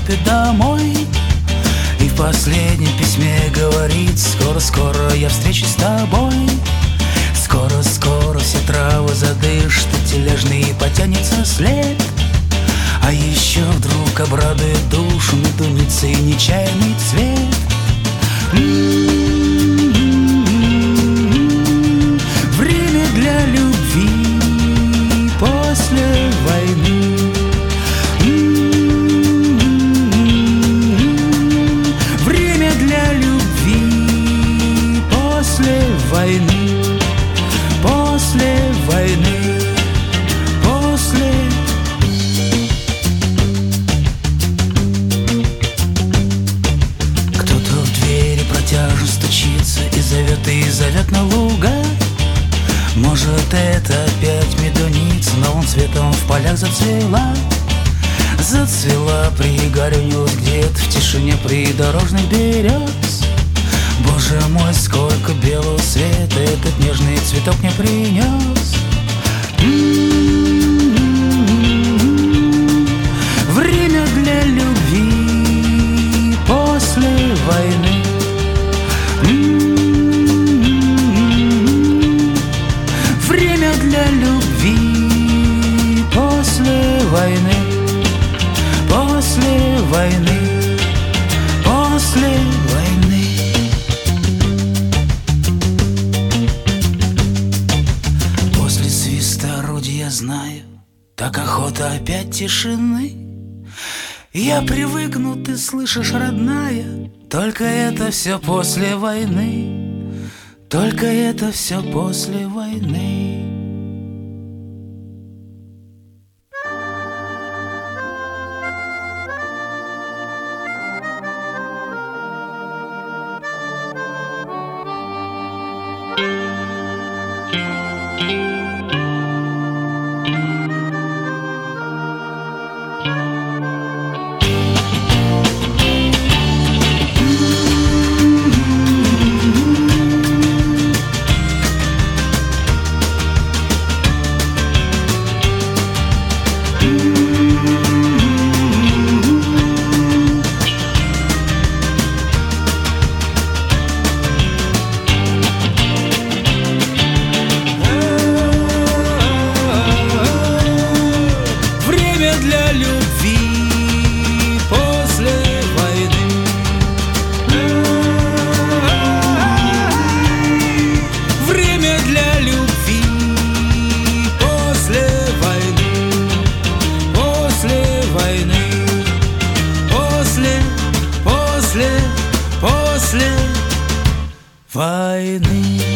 работы домой. И в последнем письме говорит: скоро-скоро я встречусь с тобой. Скоро-скоро все травы задышат, и тележный потянется след. А еще вдруг обрадует душу медуница и нечаянный цвет. Время для любви после войны. Время для любви после войны. После войны. После. Кто-то в двери протяжно стучится и зовет на луга. Может, это опять медуница, но он цветом в полях зацвела. Зацвела, пригорюнилась где-то в тишине придорожных берез. Боже мой, сколько белого света этот нежный цветок мне принес. Время для любви после войны. Время для любви после войны. После войны. После войны. После свиста орудия, я знаю, так охота опять тишины. Я привыкну, ты слышишь, родная, только это все после войны. Только это все после войны. Для любви после войны. Время для любви после войны. После войны. После войны.